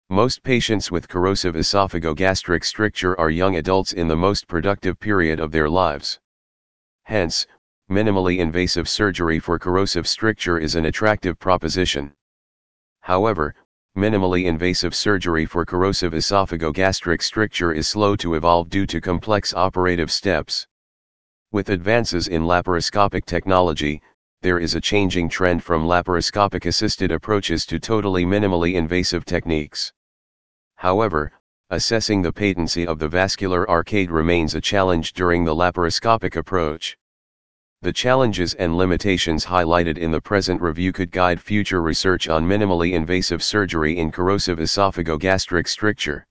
Most patients with corrosive esophagogastric stricture are young adults in the most productive period of their lives. Hence, minimally invasive surgery for corrosive stricture is an attractive proposition. However, minimally invasive surgery for corrosive esophagogastric stricture is slow to evolve due to complex operative steps. With advances in laparoscopic technology, there is a changing trend from laparoscopic-assisted approaches to totally minimally invasive techniques. However, assessing the patency of the vascular arcade remains a challenge during the laparoscopic approach. The challenges and limitations highlighted in the present review could guide future research on minimally invasive surgery in corrosive esophagogastric stricture.